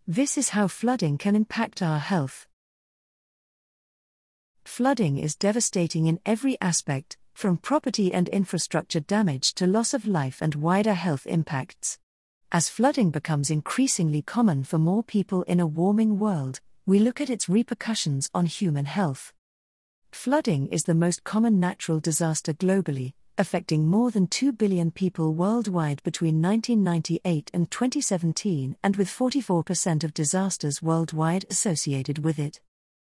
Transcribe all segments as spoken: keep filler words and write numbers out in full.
This is how flooding can impact our health. Flooding is devastating in every aspect, from property and infrastructure damage to loss of life and wider health impacts. As flooding becomes increasingly common for more people in a warming world, we look at its repercussions on human health. Flooding is the most common natural disaster globally, affecting more than two billion people worldwide between nineteen ninety-eight and twenty seventeen, and with forty-four percent of disasters worldwide associated with it.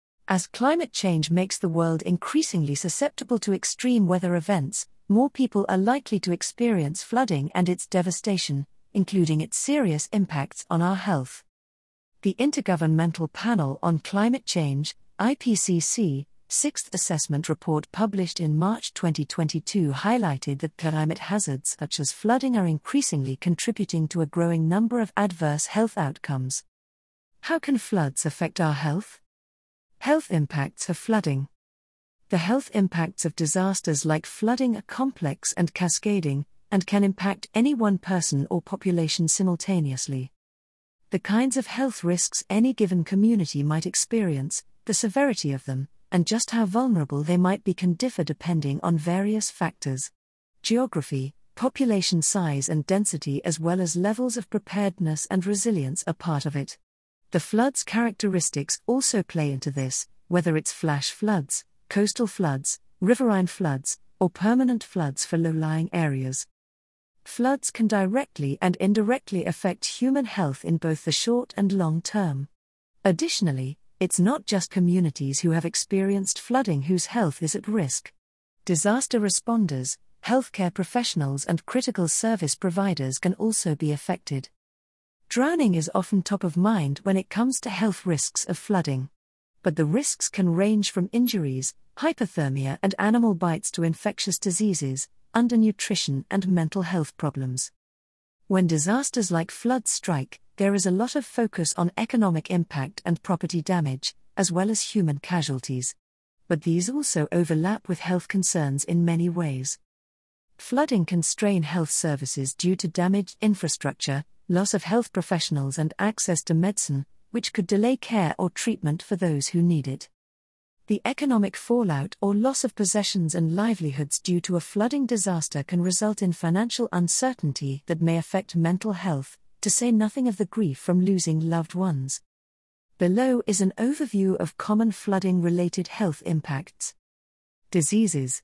As climate change makes the world increasingly susceptible to extreme weather events, more people are likely to experience flooding and its devastation, including its serious impacts on our health. The Intergovernmental Panel on Climate Change, I P C C, Sixth Assessment Report published in March twenty twenty-two highlighted that climate hazards such as flooding are increasingly contributing to a growing number of adverse health outcomes. How can floods affect our health? Health impacts of flooding. The health impacts of disasters like flooding are complex and cascading, and can impact any one person or population simultaneously. The kinds of health risks any given community might experience, the severity of them, and just how vulnerable they might be can differ depending on various factors. Geography, population size and density, as well as levels of preparedness and resilience, are part of it. The flood's characteristics also play into this, whether it's flash floods, coastal floods, riverine floods, or permanent floods for low-lying areas. Floods can directly and indirectly affect human health in both the short and long term. Additionally, it's not just communities who have experienced flooding whose health is at risk. Disaster responders, healthcare professionals, and critical service providers can also be affected. Drowning is often top of mind when it comes to health risks of flooding. But the risks can range from injuries, hypothermia, and animal bites to infectious diseases, undernutrition, and mental health problems. When disasters like floods strike, there is a lot of focus on economic impact and property damage, as well as human casualties. But these also overlap with health concerns in many ways. Flooding can strain health services due to damaged infrastructure, loss of health professionals, and access to medicine, which could delay care or treatment for those who need it. The economic fallout or loss of possessions and livelihoods due to a flooding disaster can result in financial uncertainty that may affect mental health, to say nothing of the grief from losing loved ones. Below is an overview of common flooding-related health impacts. Diseases.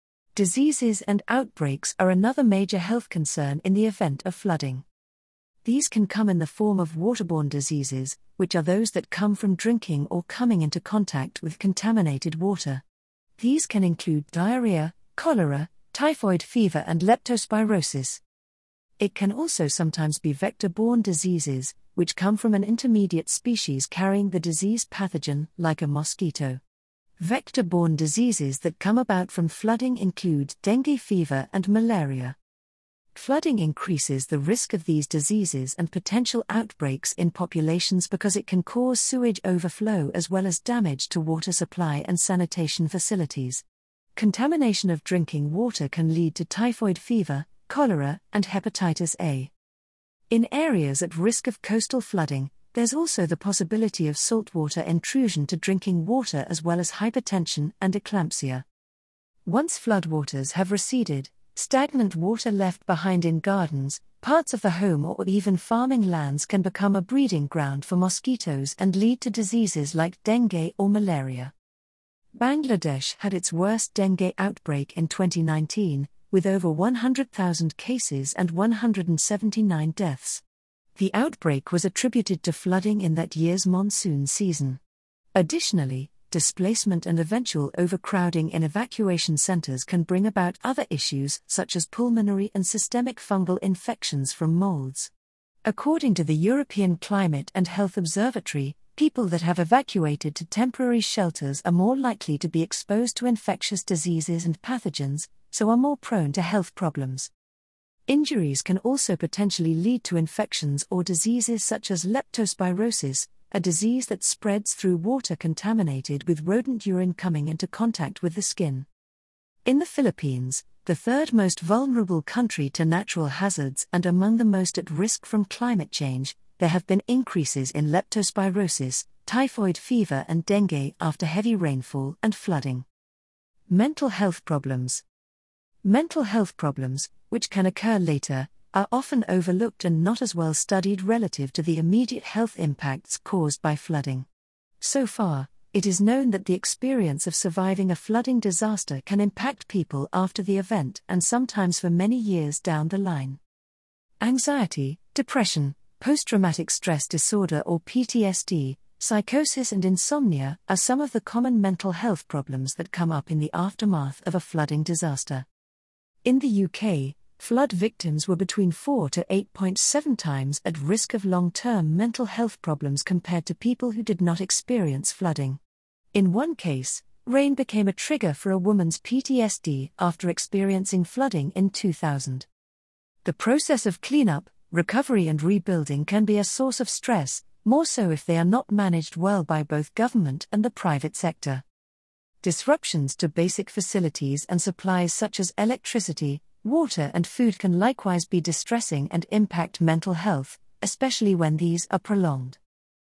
Diseases and outbreaks are another major health concern in the event of flooding. These can come in the form of waterborne diseases, which are those that come from drinking or coming into contact with contaminated water. These can include diarrhea, cholera, typhoid fever, and leptospirosis. It can also sometimes be vector-borne diseases, which come from an intermediate species carrying the disease pathogen, like a mosquito. Vector-borne diseases that come about from flooding include dengue fever and malaria. Flooding increases the risk of these diseases and potential outbreaks in populations because it can cause sewage overflow as well as damage to water supply and sanitation facilities. Contamination of drinking water can lead to typhoid fever, cholera, and hepatitis A. In areas at risk of coastal flooding, there's also the possibility of saltwater intrusion to drinking water as well as hypertension and eclampsia. Once floodwaters have receded, stagnant water left behind in gardens, parts of the home, or even farming lands can become a breeding ground for mosquitoes and lead to diseases like dengue or malaria. Bangladesh had its worst dengue outbreak in twenty nineteen, with over one hundred thousand cases and one hundred seventy-nine deaths. The outbreak was attributed to flooding in that year's monsoon season. Additionally, displacement and eventual overcrowding in evacuation centers can bring about other issues such as pulmonary and systemic fungal infections from molds. According to the European Climate and Health Observatory, people that have evacuated to temporary shelters are more likely to be exposed to infectious diseases and pathogens, so are more prone to health problems. Injuries can also potentially lead to infections or diseases such as leptospirosis, a disease that spreads through water contaminated with rodent urine coming into contact with the skin. In the Philippines, the third most vulnerable country to natural hazards and among the most at risk from climate change, there have been increases in leptospirosis, typhoid fever, and dengue after heavy rainfall and flooding. Mental health problems. Mental health problems, which can occur later, are often overlooked and not as well studied relative to the immediate health impacts caused by flooding. So far, it is known that the experience of surviving a flooding disaster can impact people after the event and sometimes for many years down the line. Anxiety, depression, post-traumatic stress disorder or P T S D, psychosis and insomnia are some of the common mental health problems that come up in the aftermath of a flooding disaster. In the U K, flood victims were between four to eight point seven times at risk of long-term mental health problems compared to people who did not experience flooding. In one case, rain became a trigger for a woman's P T S D after experiencing flooding in two thousand. The process of cleanup, recovery and rebuilding can be a source of stress, more so if they are not managed well by both government and the private sector. Disruptions to basic facilities and supplies such as electricity, water and food can likewise be distressing and impact mental health, especially when these are prolonged.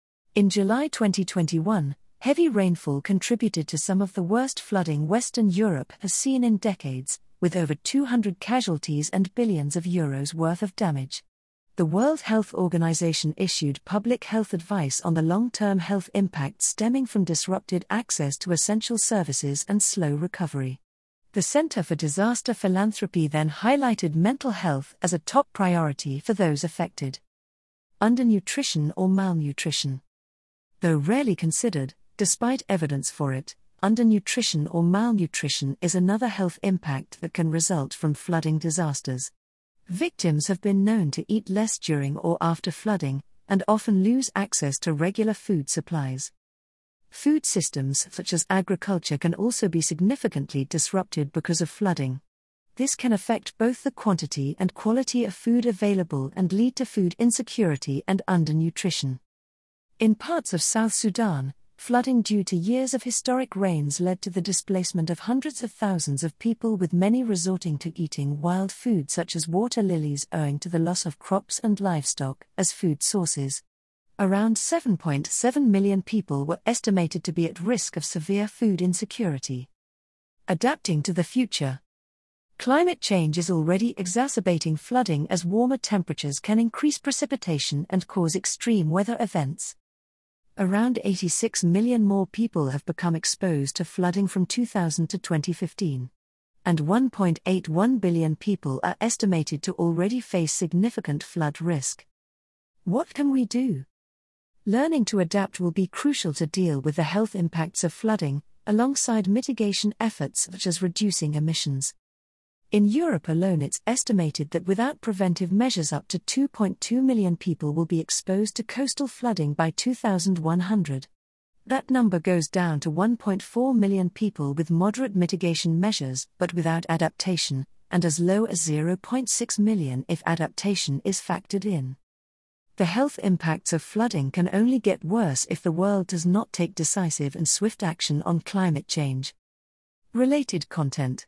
In July twenty twenty-one, heavy rainfall contributed to some of the worst flooding Western Europe has seen in decades, with over two hundred casualties and billions of euros worth of damage. The World Health Organization issued public health advice on the long-term health impacts stemming from disrupted access to essential services and slow recovery. The Center for Disaster Philanthropy then highlighted mental health as a top priority for those affected. Undernutrition or malnutrition. Though rarely considered, despite evidence for it, undernutrition or malnutrition is another health impact that can result from flooding disasters. Victims have been known to eat less during or after flooding, and often lose access to regular food supplies. Food systems such as agriculture can also be significantly disrupted because of flooding. This can affect both the quantity and quality of food available and lead to food insecurity and undernutrition. In parts of South Sudan, flooding due to years of historic rains led to the displacement of hundreds of thousands of people, with many resorting to eating wild food such as water lilies owing to the loss of crops and livestock as food sources. Around seven point seven million people were estimated to be at risk of severe food insecurity. Adapting to the future. Climate change is already exacerbating flooding as warmer temperatures can increase precipitation and cause extreme weather events. Around eighty-six million more people have become exposed to flooding from two thousand to twenty fifteen. And one point eight one billion people are estimated to already face significant flood risk. What can we do? Learning to adapt will be crucial to deal with the health impacts of flooding, alongside mitigation efforts such as reducing emissions. In Europe alone, it's estimated that without preventive measures up to two point two million people will be exposed to coastal flooding by two thousand one hundred. That number goes down to one point four million people with moderate mitigation measures but without adaptation, and as low as zero point six million if adaptation is factored in. The health impacts of flooding can only get worse if the world does not take decisive and swift action on climate change. Related content.